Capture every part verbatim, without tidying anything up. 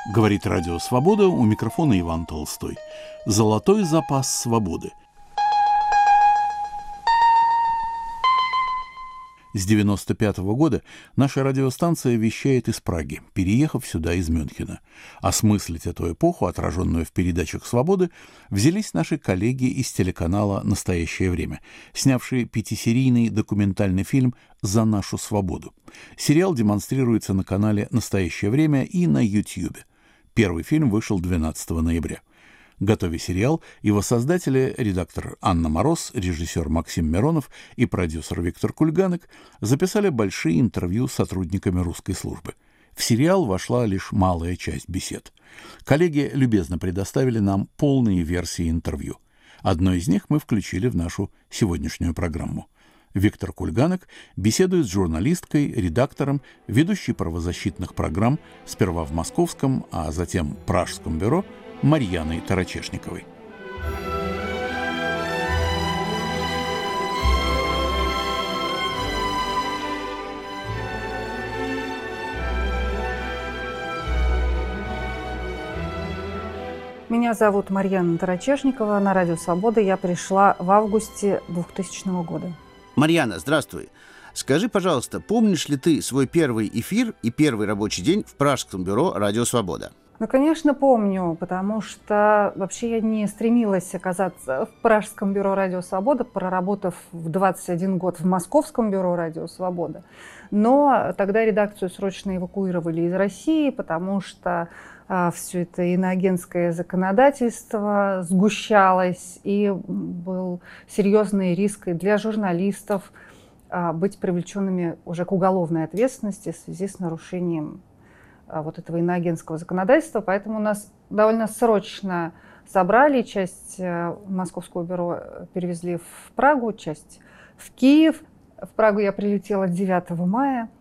Говорит Радио Свобода, у микрофона Иван Толстой. Золотой запас свободы. С девяносто пятого года наша радиостанция вещает из Праги, переехав сюда из Мюнхена. Осмыслить эту эпоху, отраженную в передачах «Свободы», взялись наши коллеги из телеканала «Настоящее время», снявшие пятисерийный документальный фильм «За нашу свободу». Сериал демонстрируется на канале «Настоящее время» и на Ютьюбе. Первый фильм вышел двенадцатого ноября. Готовя сериал, его создатели, редактор Анна Мороз, режиссер Максим Миронов и продюсер Виктор Кульганек, записали большие интервью с сотрудниками русской службы. В сериал вошла лишь малая часть бесед. Коллеги любезно предоставили нам полные версии интервью. Одно из них мы включили в нашу сегодняшнюю программу. Виктор Кульганек беседует с журналисткой, редактором, ведущей правозащитных программ, сперва в Московском, а затем Пражском бюро, Марьяной Тарачешниковой. Меня зовут Марьяна Тарачешникова. На Радио Свобода я пришла в августе двухтысячного года. Марьяна, здравствуй. Скажи, пожалуйста, помнишь ли ты свой первый эфир и первый рабочий день в Пражском бюро «Радио Свобода»? Ну, конечно, помню, потому что вообще я не стремилась оказаться в Пражском бюро «Радио Свобода», проработав в двадцать один год в Московском бюро «Радио Свобода». Но тогда редакцию срочно эвакуировали из России, потому что а, все это иноагентское законодательство сгущалось, и был серьезный риск и для журналистов а, быть привлеченными уже к уголовной ответственности в связи с нарушением вот этого иноагентского законодательства, поэтому у нас довольно срочно собрали, часть Московского бюро перевезли в Прагу, часть в Киев. В Прагу я прилетела девятого мая,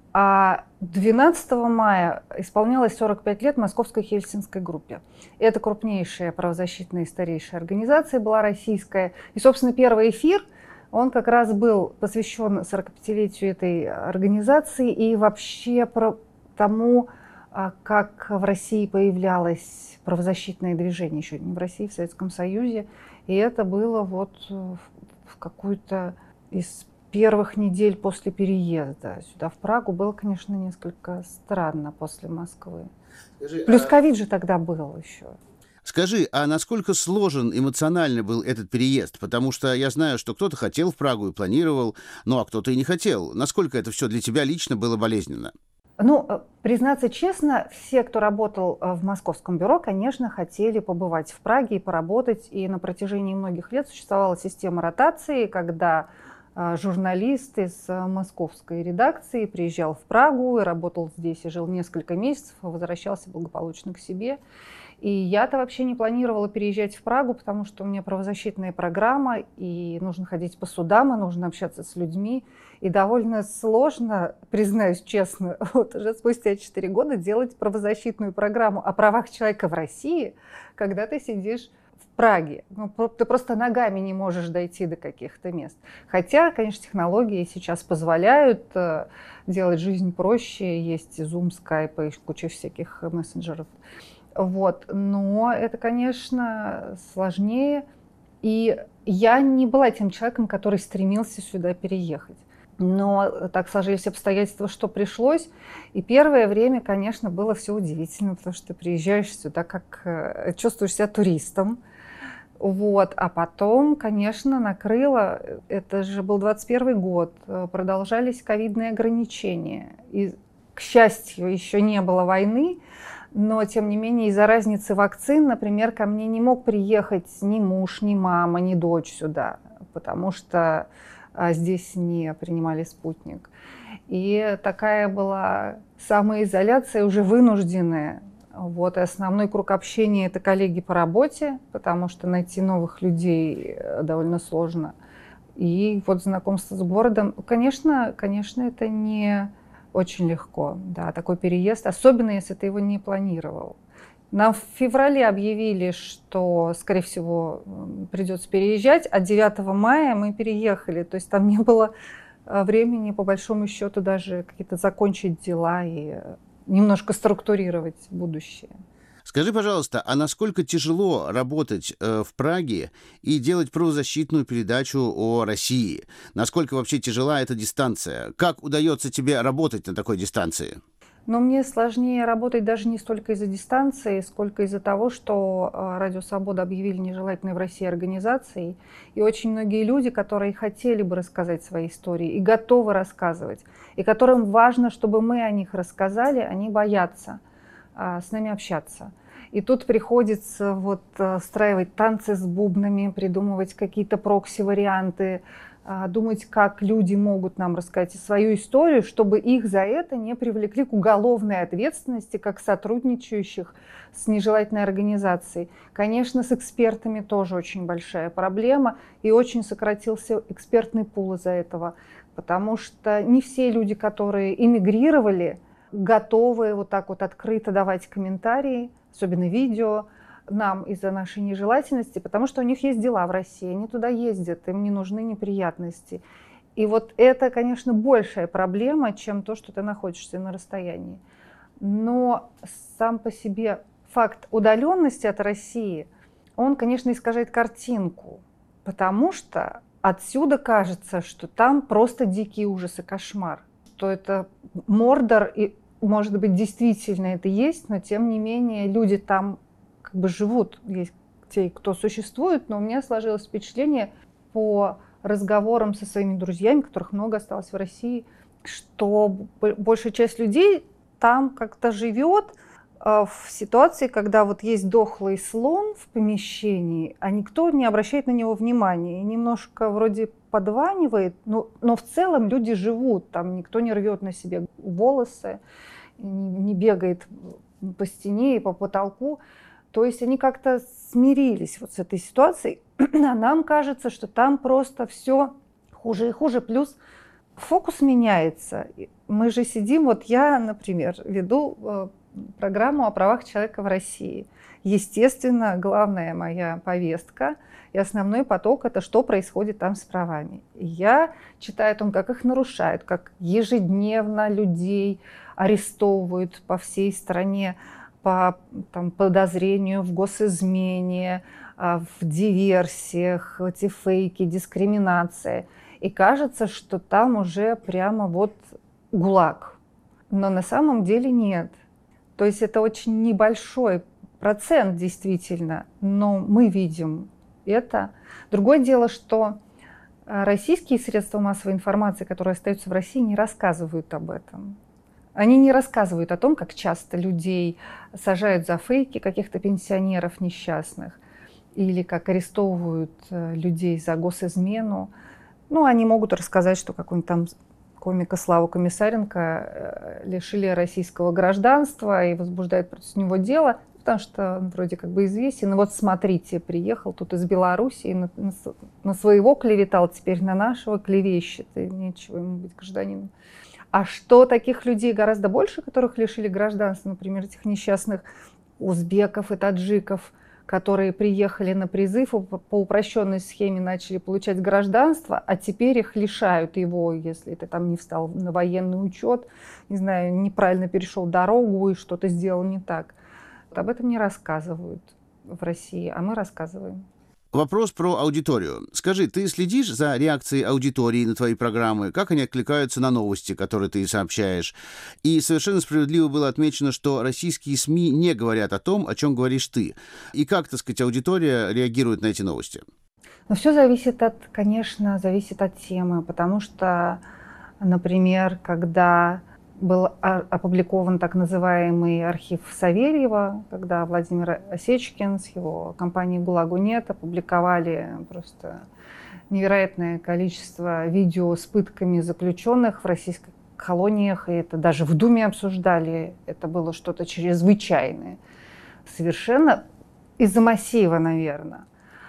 а двенадцатого мая исполнялось сорок пять лет Московской Хельсинской группе. Это крупнейшая правозащитная и старейшая организация была российская. И, собственно, первый эфир, он как раз был посвящен сорокапятилетию этой организации и вообще про тому, как в России появлялось правозащитное движение, еще не в России, в Советском Союзе. И это было вот в какую-то из первых недель после переезда сюда, в Прагу. Было, конечно, несколько странно после Москвы. Скажи, Плюс ковид же тогда был еще. Скажи, а насколько сложен эмоционально был этот переезд? Потому что я знаю, что кто-то хотел в Прагу и планировал, ну а кто-то и не хотел. Насколько это все для тебя лично было болезненно? Ну, признаться честно, все, кто работал в Московском бюро, конечно, хотели побывать в Праге и поработать. И на протяжении многих лет существовала система ротации, когда журналист из московской редакции приезжал в Прагу и работал здесь, и жил несколько месяцев, и возвращался благополучно к себе. И я-то вообще не планировала переезжать в Прагу, потому что у меня правозащитная программа, и нужно ходить по судам, и нужно общаться с людьми. И довольно сложно, признаюсь честно, вот уже спустя четыре года делать правозащитную программу о правах человека в России, когда ты сидишь в Праге. Ну, ты просто ногами не можешь дойти до каких-то мест. Хотя, конечно, технологии сейчас позволяют э, делать жизнь проще. Есть Zoom, Skype и куча всяких мессенджеров. Вот. Но это, конечно, сложнее. И я не была тем человеком, который стремился сюда переехать. Но так сложились обстоятельства, что пришлось. И первое время, конечно, было все удивительно, потому что ты приезжаешь сюда, как чувствуешь себя туристом. Вот. А потом, конечно, накрыло. Это же был двадцать первый год. Продолжались ковидные ограничения. И, к счастью, еще не было войны. Но, тем не менее, из-за разницы вакцин, например, ко мне не мог приехать ни муж, ни мама, ни дочь сюда, потому что а, здесь не принимали спутник. И такая была самоизоляция уже вынужденная. Вот, и основной круг общения – это коллеги по работе, потому что найти новых людей довольно сложно. И вот знакомство с городом, конечно, конечно, это не очень легко, да, такой переезд, особенно если ты его не планировал. Нам в феврале объявили, что, скорее всего, придется переезжать, а девятого мая мы переехали. То есть там не было времени, по большому счету, даже какие-то закончить дела и немножко структурировать будущее. Скажи, пожалуйста, а насколько тяжело работать э, в Праге и делать правозащитную передачу о России? Насколько вообще тяжела эта дистанция? Как удается тебе работать на такой дистанции? Но мне сложнее работать даже не столько из-за дистанции, сколько из-за того, что Радио Свобода объявили нежелательной в России организацией. И очень многие люди, которые хотели бы рассказать свои истории и готовы рассказывать, и которым важно, чтобы мы о них рассказали, они боятся а, с нами общаться. И тут приходится вот устраивать танцы с бубнами, придумывать какие-то прокси-варианты, думать, как люди могут нам рассказать свою историю, чтобы их за это не привлекли к уголовной ответственности, как сотрудничающих с нежелательной организацией. Конечно, с экспертами тоже очень большая проблема, и очень сократился экспертный пул из-за этого, потому что не все люди, которые эмигрировали, готовы вот так вот открыто давать комментарии, особенно видео, нам из-за нашей нежелательности, потому что у них есть дела в России, они туда ездят, им не нужны неприятности. И вот это, конечно, большая проблема, чем то, что ты находишься на расстоянии. Но сам по себе факт удаленности от России, он, конечно, искажает картинку, потому что отсюда кажется, что там просто дикий ужас и кошмар, что это Мордор, и, может быть, действительно это есть, но тем не менее люди там как бы живут, есть те, кто существует, но у меня сложилось впечатление по разговорам со своими друзьями, которых много осталось в России, что большая часть людей там как-то живет в ситуации, когда вот есть дохлый слон в помещении, а никто не обращает на него внимания. И немножко вроде подванивает, но, но в целом люди живут, там никто не рвет на себе волосы, не бегает по стене и по потолку. То есть они как-то смирились вот с этой ситуацией, а нам кажется, что там просто все хуже и хуже. Плюс фокус меняется. Мы же сидим, вот я, например, веду программу о правах человека в России. Естественно, главная моя повестка и основной поток – это что происходит там с правами. И я читаю о том, как их нарушают, как ежедневно людей арестовывают по всей стране, по там, подозрению в госизмене, в диверсиях, эти фейки, дискриминация. И кажется, что там уже прямо вот ГУЛАГ. Но на самом деле нет. То есть это очень небольшой процент действительно, но мы видим это. Другое дело, что российские средства массовой информации, которые остаются в России, не рассказывают об этом. Они не рассказывают о том, как часто людей сажают за фейки, каких-то пенсионеров несчастных, или как арестовывают людей за госизмену. Ну, они могут рассказать, что какой-нибудь там комика Славу Комиссаренко лишили российского гражданства и возбуждают против него дело, потому что он вроде как бы известен. И вот смотрите, приехал тут из Белоруссии, на, на, на своего клеветал, теперь на нашего клевещет, и нечего ему быть гражданином. А что таких людей гораздо больше, которых лишили гражданства, например, этих несчастных узбеков и таджиков, которые приехали на призыв и по упрощенной схеме начали получать гражданство, а теперь их лишают его, если ты там не встал на военный учет, не знаю, неправильно перешел дорогу и что-то сделал не так. Вот об этом не рассказывают в России, а мы рассказываем. Вопрос про аудиторию. Скажи, ты следишь за реакцией аудитории на твои программы? Как они откликаются на новости, которые ты сообщаешь? И совершенно справедливо было отмечено, что российские СМИ не говорят о том, о чем говоришь ты. И как, так сказать, аудитория реагирует на эти новости? Ну, все зависит от, конечно, зависит от темы, потому что, например, когда был опубликован так называемый архив Савельева, когда Владимир Осечкин с его компанией «ГУЛАГу нет» опубликовали просто невероятное количество видео с пытками заключенных в российских колониях, и это даже в Думе обсуждали, это было что-то чрезвычайное, совершенно из-за массива, наверное,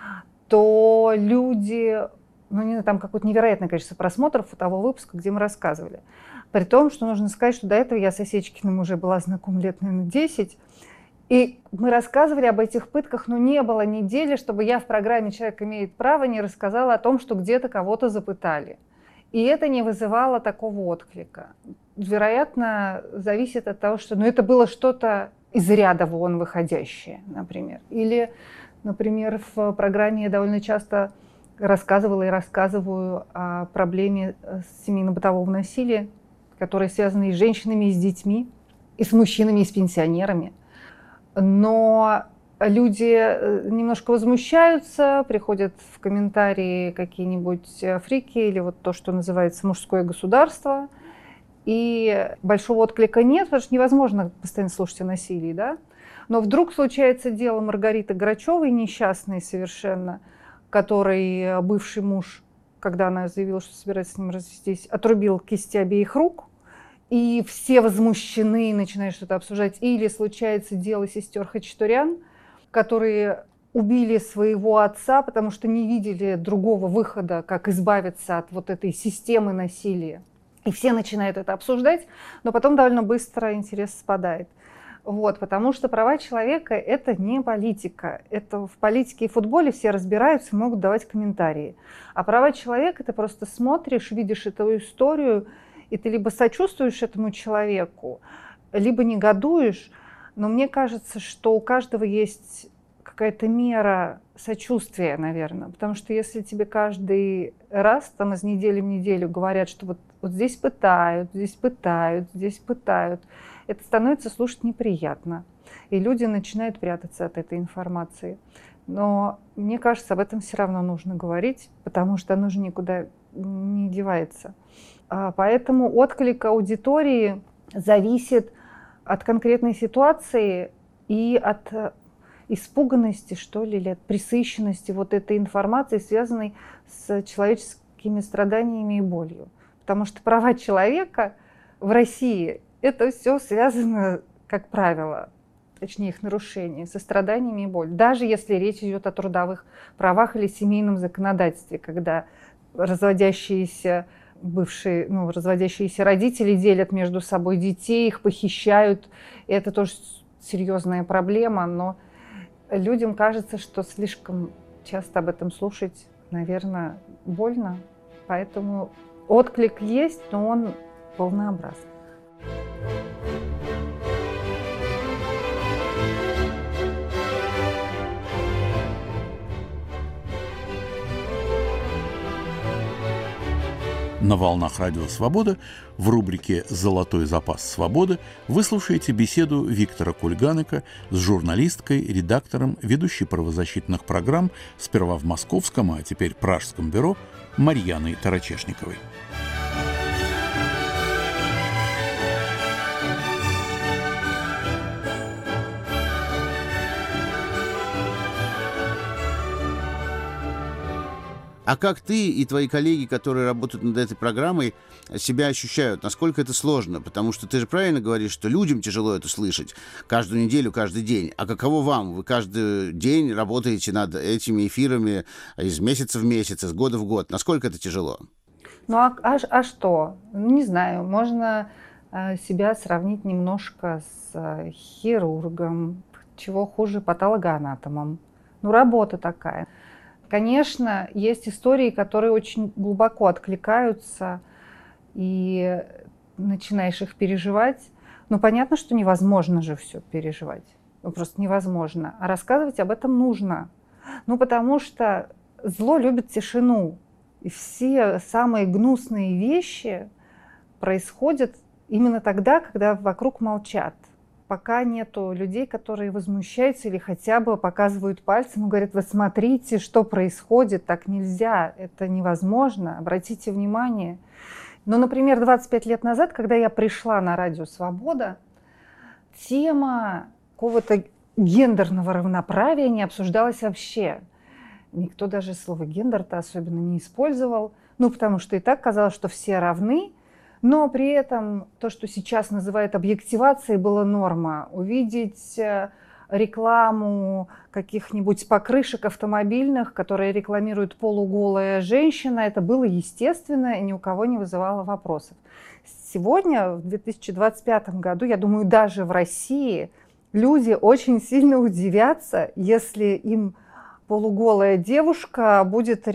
то люди, ну, не знаю, там какое-то невероятное количество просмотров у того выпуска, где мы рассказывали. При том, что нужно сказать, что до этого я с Осечкиным уже была знакома лет, наверное, десять. И мы рассказывали об этих пытках, но не было недели, чтобы я в программе «Человек имеет право» не рассказала о том, что где-то кого-то запытали. И это не вызывало такого отклика. вероятно, зависит от того, что ну, это было что-то из ряда вон выходящее, например. Или, например, в программе я довольно часто рассказывала и рассказываю о проблеме семейно-бытового насилия, которые связаны и с женщинами, и с детьми, и с мужчинами, и с пенсионерами. Но люди немножко возмущаются, приходят в комментарии какие-нибудь фрики или вот то, что называется мужское государство. И большого отклика нет, потому что невозможно постоянно слушать о насилии, да? Но вдруг случается дело Маргариты Грачевой, несчастной совершенно, которой бывший муж, когда она заявила, что собирается с ним развестись, отрубил кисти обеих рук, и все возмущены и начинают что-то обсуждать. Или случается дело сестер Хачатурян, которые убили своего отца, потому что не видели другого выхода, как избавиться от вот этой системы насилия. И все начинают это обсуждать, но потом довольно быстро интерес спадает. Вот, потому что права человека – это не политика. Это в политике и футболе все разбираются и могут давать комментарии. А права человека – ты просто смотришь, видишь эту историю, и ты либо сочувствуешь этому человеку, либо негодуешь. Но мне кажется, что у каждого есть какая-то мера сочувствия, наверное. Потому что если тебе каждый раз там, из недели в неделю говорят, что вот, вот здесь пытают, здесь пытают, здесь пытают, это становится слушать неприятно. И люди начинают прятаться от этой информации. Но мне кажется, об этом все равно нужно говорить, потому что оно же никуда не девается. Поэтому отклик аудитории зависит от конкретной ситуации и от испуганности, что ли, или от пресыщенности вот этой информации, связанной с человеческими страданиями и болью. Потому что права человека в России – это все связано, как правило, точнее их нарушение, со страданиями и болью. Даже если речь идет о трудовых правах или семейном законодательстве, когда разводящиеся бывшие, ну, разводящиеся родители делят между собой детей, их похищают. И это тоже серьезная проблема, но людям кажется, что слишком часто об этом слушать, наверное, больно. Поэтому отклик есть, но он волнообразный. На волнах Радио Свобода в рубрике «Золотой запас свободы» вы слушаете беседу Виктора Кульганека с журналисткой, редактором, ведущей правозащитных программ сперва в Московском, а теперь Пражском бюро Марьяной Тарачешниковой. А как ты и твои коллеги, которые работают над этой программой, себя ощущают? Насколько это сложно? Потому что ты же правильно говоришь, что людям тяжело это слышать каждую неделю, каждый день. А каково вам? Вы каждый день работаете над этими эфирами из месяца в месяц, из года в год. Насколько это тяжело? Ну а, а, а что? Не знаю. Можно э, себя сравнить немножко с э, хирургом, чего хуже патологоанатомом. Ну, работа такая. Конечно, есть истории, которые очень глубоко откликаются, и начинаешь их переживать. Но понятно, что невозможно же все переживать. Ну, просто невозможно. А рассказывать об этом нужно. Ну, потому что зло любит тишину. И все самые гнусные вещи происходят именно тогда, когда вокруг молчат. Пока нету людей, которые возмущаются или хотя бы показывают пальцем и говорят: вот смотрите, что происходит, так нельзя, это невозможно, обратите внимание. Но, например, двадцать пять лет назад, когда я пришла на Радио Свобода, тема какого-то гендерного равноправия не обсуждалась вообще. Никто даже слово «гендер»-то особенно не использовал, ну, потому что и так казалось, что все равны. Но при этом то, что сейчас называют объективацией, была норма. Увидеть рекламу каких-нибудь покрышек автомобильных, которые рекламируют полуголая женщина, это было естественно и ни у кого не вызывало вопросов. Сегодня, в две тысячи двадцать пятом году, я думаю, даже в России люди очень сильно удивятся, если им полуголая девушка будет рекламировать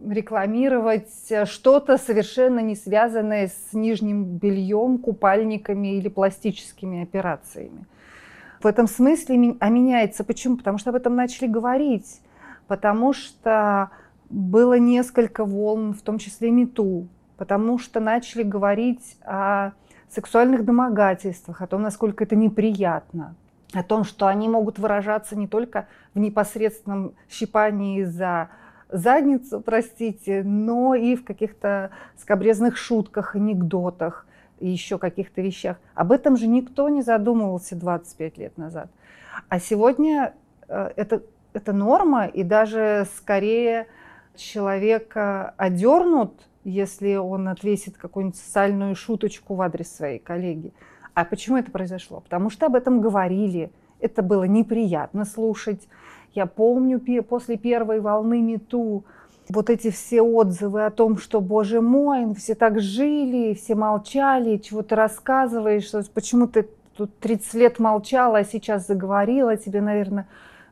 рекламировать что-то совершенно не связанное с нижним бельем, купальниками или пластическими операциями. В этом смысле а меняется. Почему? Потому что об этом начали говорить. Потому что было несколько волн, в том числе МeToo. Потому что начали говорить о сексуальных домогательствах, о том, насколько это неприятно. О том, что они могут выражаться не только в непосредственном щипании за задницу, простите, но и в каких-то скабрезных шутках, анекдотах и еще каких-то вещах. Об этом же никто не задумывался двадцать пять лет назад. А сегодня это, это норма, и даже скорее человека одернут, если он отвесит какую-нибудь социальную шуточку в адрес своей коллеги. А почему это произошло? Потому что об этом говорили. Это было неприятно слушать. Я помню после первой волны МeToo вот эти все отзывы о том, что, боже мой, все так жили, все молчали, чего ты рассказываешь, что, почему ты тут тридцать лет молчала, а сейчас заговорила, тебе, наверное,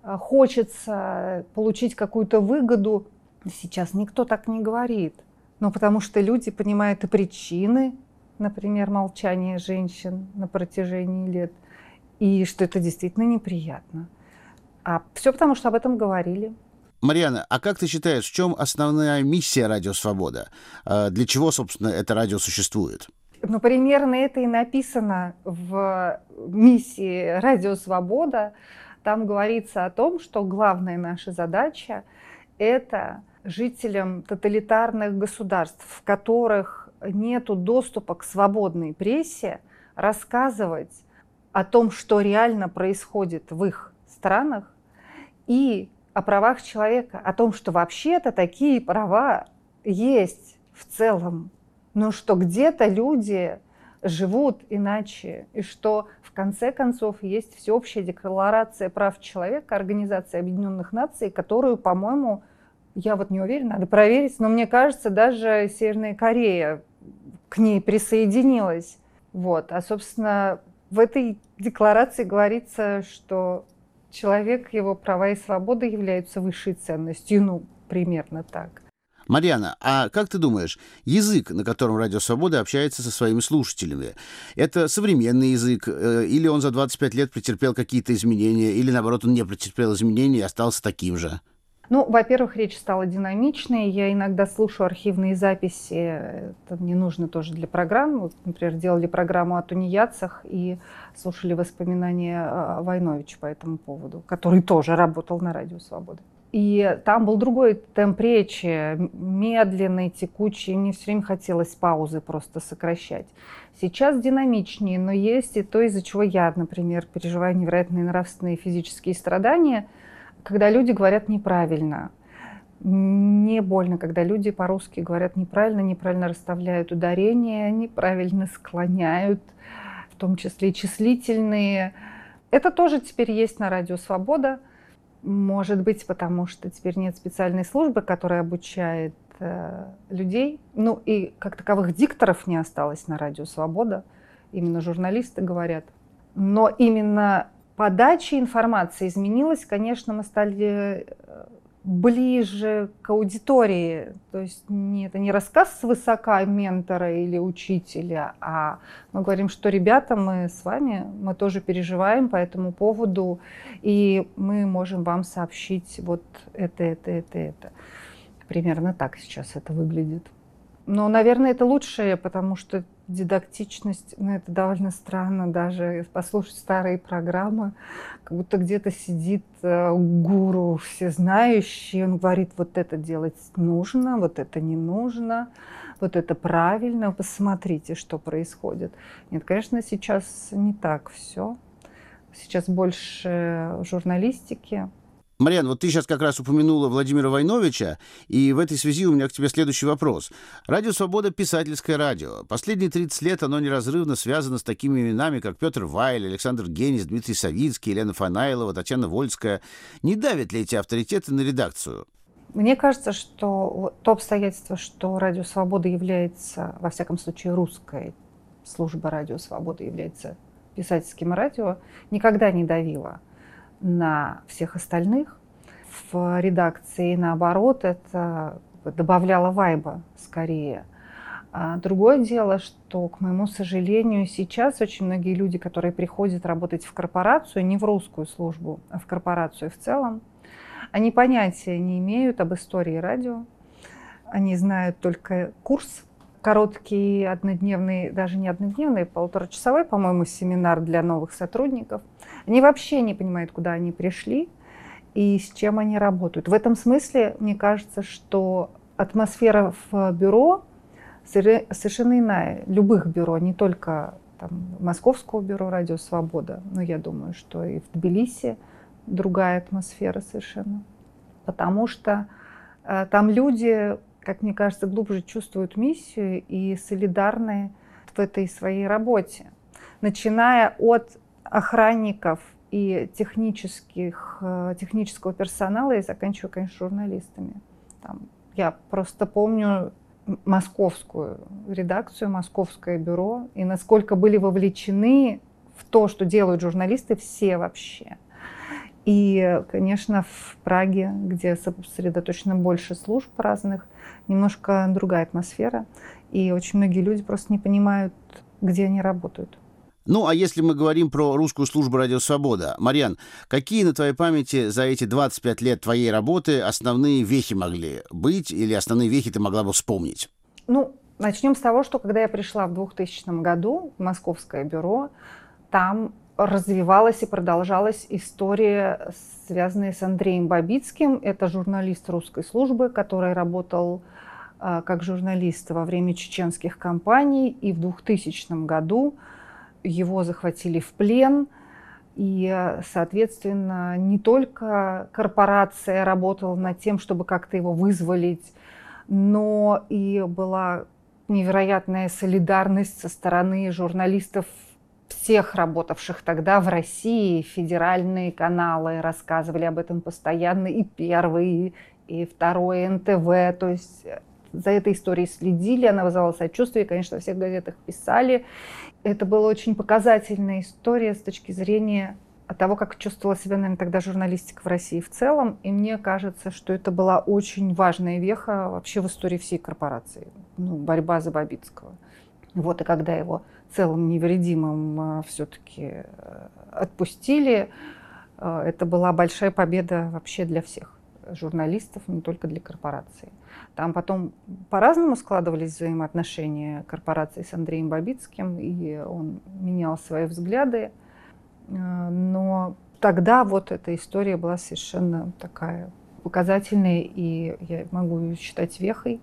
хочется получить какую-то выгоду. Сейчас никто так не говорит. Но потому что люди понимают и причины, например, молчания женщин на протяжении лет, и что это действительно неприятно. А все потому, что об этом говорили. Марьяна, а как ты считаешь, в чем основная миссия «Радио Свобода»? Для чего, собственно, это радио существует? Ну, примерно это и написано в миссии «Радио Свобода». Там говорится о том, что главная наша задача – это жителям тоталитарных государств, в которых нет доступа к свободной прессе, рассказывать о том, что реально происходит в их странах, и о правах человека, о том, что вообще-то такие права есть в целом, но что где-то люди живут иначе, и что в конце концов есть всеобщая декларация прав человека Организации Объединенных Наций, которую, по-моему, я вот не уверена, надо проверить, но мне кажется, даже Северная Корея к ней присоединилась. Вот. А, собственно, в этой декларации говорится, что человек, его права и свободы являются высшей ценностью. Ну, примерно так. Марьяна, а как ты думаешь, язык, на котором «Радио Свобода» общается со своими слушателями, это современный язык, или он за двадцать пять лет претерпел какие-то изменения, или, наоборот, он не претерпел изменений и остался таким же? Ну, во-первых, речь стала динамичной. Я иногда слушаю архивные записи. Это мне нужно тоже для программ. Вот, например, делали программу о тунеядцах и слушали воспоминания Войновича по этому поводу, который тоже работал на «Радио Свобода». И там был другой темп речи, медленный, текучий. Мне все время хотелось паузы просто сокращать. Сейчас динамичнее, но есть и то, из-за чего я, например, переживаю невероятные нравственные и физические страдания, когда люди говорят неправильно. Не больно, когда люди по-русски говорят неправильно, неправильно расставляют ударения, неправильно склоняют, в том числе и числительные. Это тоже теперь есть на «Радио Свобода». Может быть, потому что теперь нет специальной службы, которая обучает э, людей. Ну и как таковых дикторов не осталось на «Радио Свобода». Именно журналисты говорят. Но именно подача информации изменилась. Конечно, мы стали ближе к аудитории. То есть не, это не рассказ свысока ментора или учителя, а мы говорим, что ребята, мы с вами, мы тоже переживаем по этому поводу, и мы можем вам сообщить вот это, это, это, это. Примерно так сейчас это выглядит. Но, наверное, это лучшее, потому что дидактичность, ну, это довольно странно, даже послушать старые программы, как будто где-то сидит э, гуру всезнающий, он говорит, вот это делать нужно, вот это не нужно, вот это правильно, посмотрите, что происходит. Нет, конечно, сейчас не так все. Сейчас больше журналистики. Марьяна, вот ты сейчас как раз упомянула Владимира Войновича, и в этой связи у меня к тебе следующий вопрос. «Радио Свобода» — писательское радио. Последние тридцать лет оно неразрывно связано с такими именами, как Петр Вайль, Александр Генис, Дмитрий Савицкий, Елена Фанайлова, Татьяна Вольская. Не давят ли эти авторитеты на редакцию? Мне кажется, что то обстоятельство, что «Радио Свобода» является, во всяком случае, русская служба «Радио Свобода» является писательским радио, никогда не давило на всех остальных. В редакции, наоборот, это добавляла вайба скорее. А другое дело, что, к моему сожалению, сейчас очень многие люди, которые приходят работать в корпорацию, не в русскую службу, а в корпорацию в целом, они понятия не имеют об истории радио. Они знают только курс, короткий, однодневный, даже не однодневный, полуторачасовой, по-моему, семинар для новых сотрудников. Они вообще не понимают, куда они пришли и с чем они работают. В этом смысле, мне кажется, что атмосфера в бюро совершенно иная. Любых бюро, не только там, Московского бюро «Радио Свобода», но я думаю, что и в Тбилиси другая атмосфера совершенно. Потому что э, там люди, как мне кажется, глубже чувствуют миссию и солидарны в этой своей работе. Начиная от охранников и технических, э, технического персонала и заканчивая, конечно, журналистами. Там, я просто помню московскую редакцию, московское бюро, и насколько были вовлечены в то, что делают журналисты, все вообще. И, конечно, в Праге, где сосредоточено больше служб разных, немножко другая атмосфера, и очень многие люди просто не понимают, где они работают. Ну, а если мы говорим про русскую службу «Радио Свобода», Марьян, какие на твоей памяти за эти двадцать пять лет твоей работы основные вехи могли быть, или основные вехи ты могла бы вспомнить? Ну, начнем с того, что когда я пришла в двухтысячном году в Московское бюро, там развивалась и продолжалась история, связанная с Андреем Бабицким. Это журналист русской службы, который работал э, как журналист во время чеченских кампаний, и в двухтысячном году его захватили в плен, и, соответственно, не только корпорация работала над тем, чтобы как-то его вызволить, но и была невероятная солидарность со стороны журналистов, всех работавших тогда в России. Федеральные каналы рассказывали об этом постоянно, и Первый, и Второй, эн тэ вэ, то есть за этой историей следили, она вызывала сочувствие, конечно, во всех газетах писали. Это была очень показательная история с точки зрения того, как чувствовала себя, наверное, тогда журналистика в России в целом. И мне кажется, что это была очень важная веха вообще в истории всей корпорации. Ну, борьба за Бабицкого. Вот, и когда его целым невредимым все-таки отпустили, это была большая победа вообще для всех журналистов, не только для корпорации. Там потом по-разному складывались взаимоотношения корпорации с Андреем Бабицким, и он менял свои взгляды. Но тогда вот эта история была совершенно такая показательная, и я могу ее считать вехой.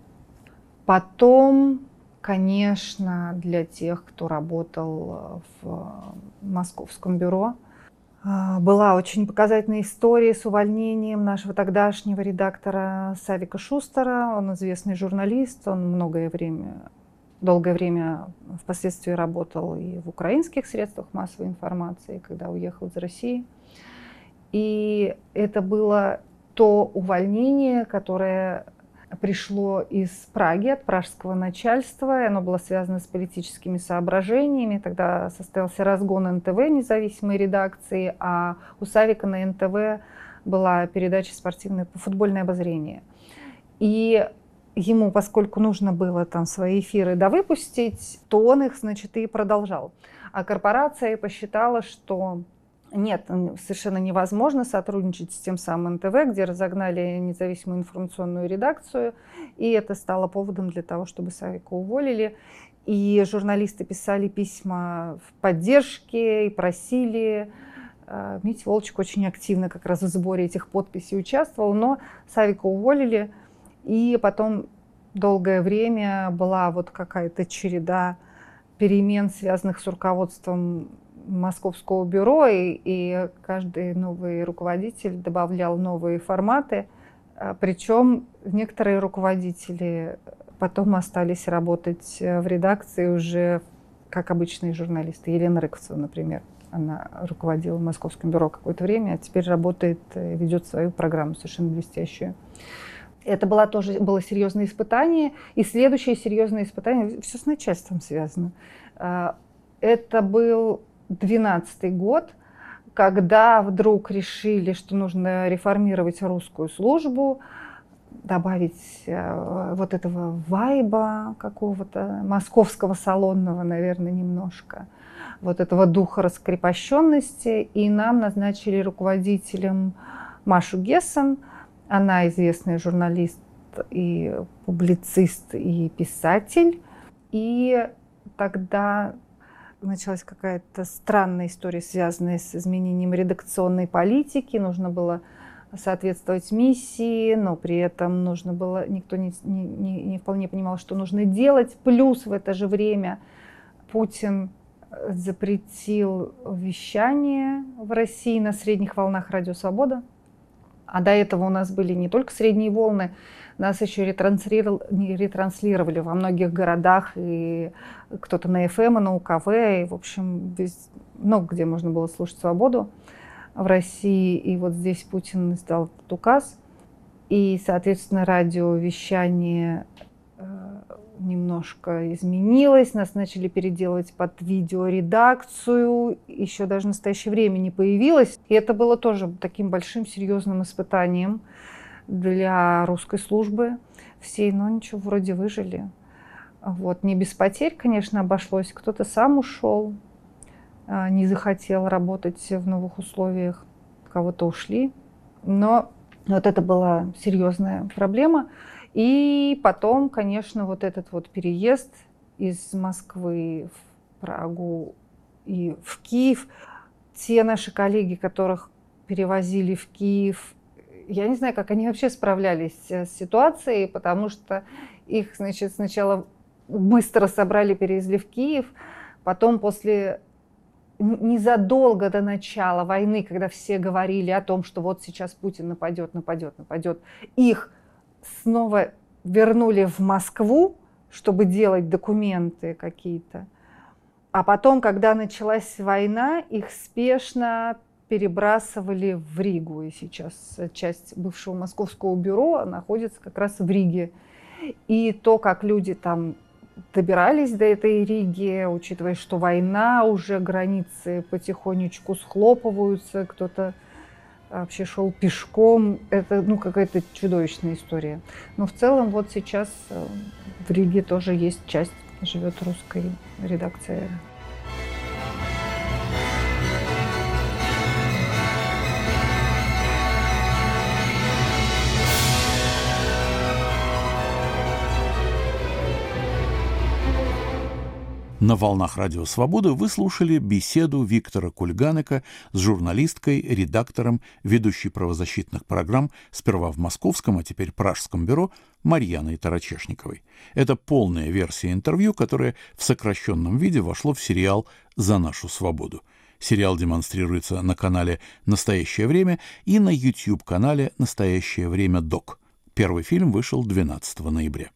Потом, конечно, для тех, кто работал в Московском бюро, была очень показательная история с увольнением нашего тогдашнего редактора Савика Шустера. Он известный журналист, он многое время, долгое время впоследствии работал и в украинских средствах массовой информации, когда уехал из России. И это было то увольнение, которое пришло из Праги, от пражского начальства, и оно было связано с политическими соображениями. Тогда состоялся разгон эн тэ вэ, независимой редакции, а у Савика на эн тэ вэ была передача спортивное футбольное обозрение. И ему, поскольку нужно было там свои эфиры довыпустить, то он их, значит, и продолжал. А корпорация посчитала, что нет, совершенно невозможно сотрудничать с тем самым эн тэ вэ, где разогнали независимую информационную редакцию, и это стало поводом для того, чтобы Савика уволили. И журналисты писали письма в поддержке и просили. Митя Волчек очень активно как раз в сборе этих подписей участвовал, но Савика уволили, и потом долгое время была вот какая-то череда перемен, связанных с руководством Московского бюро, и, и каждый новый руководитель добавлял новые форматы. Причем некоторые руководители потом остались работать в редакции уже как обычные журналисты. Елена Рыковцева, например, она руководила Московским бюро какое-то время, а теперь работает, ведет свою программу совершенно блестящую. Это было тоже было серьезное испытание. И следующее серьезное испытание, все с начальством связано. Это был двенадцатый год, когда вдруг решили, что нужно реформировать русскую службу. добавить э, вот этого вайба какого-то, московского салонного, наверное, немножко, вот этого духа раскрепощенности. И нам назначили руководителем Машу Гессен. Она известный журналист и публицист, и писатель. И тогда началась какая-то странная история, связанная с изменением редакционной политики. Нужно было соответствовать миссии, но при этом нужно было, никто не, не, не вполне понимал, что нужно делать. Плюс в это же время Путин запретил вещание в России на средних волнах Радио Свобода. А до этого у нас были не только средние волны, нас еще ретранслировали, ретранслировали во многих городах, и кто-то на эф эм, и на у ка вэ, и, в общем, весь, много где можно было слушать «Свободу» в России. И вот здесь Путин издал этот указ, и, соответственно, радиовещание э, немножко изменилось, нас начали переделывать под видеоредакцию, еще даже в настоящее время не появилось. И это было тоже таким большим серьезным испытанием для русской службы всей, но ничего, вроде выжили. Вот. Не без потерь, конечно, обошлось. Кто-то сам ушел, не захотел работать в новых условиях, кого-то ушли. Но вот это была серьезная проблема. И потом, конечно, вот этот вот переезд из Москвы в Прагу и в Киев. Те наши коллеги, которых перевозили в Киев, я не знаю, как они вообще справлялись с ситуацией, потому что их, значит, сначала быстро собрали, перевезли в Киев, потом после, незадолго до начала войны, когда все говорили о том, что вот сейчас Путин нападет, нападет, нападет, их снова вернули в Москву, чтобы делать документы какие-то. А потом, когда началась война, их спешно перебрасывали в Ригу. И сейчас часть бывшего московского бюро находится как раз в Риге. И то, как люди там добирались до этой Риги, учитывая, что война, уже границы потихонечку схлопываются, кто-то вообще шел пешком. Это, ну, какая-то чудовищная история. Но в целом вот сейчас в Риге тоже есть часть, живет русская редакция. На волнах Радио Свобода вы слушали беседу Виктора Кульганека с журналисткой, редактором, ведущей правозащитных программ сперва в московском, а теперь пражском бюро Марьяной Тарачешниковой. Это полная версия интервью, которое в сокращенном виде вошло в сериал «За нашу свободу». Сериал демонстрируется на канале «Настоящее время» и на YouTube-канале «Настоящее время Док». Первый фильм вышел двенадцатого ноября.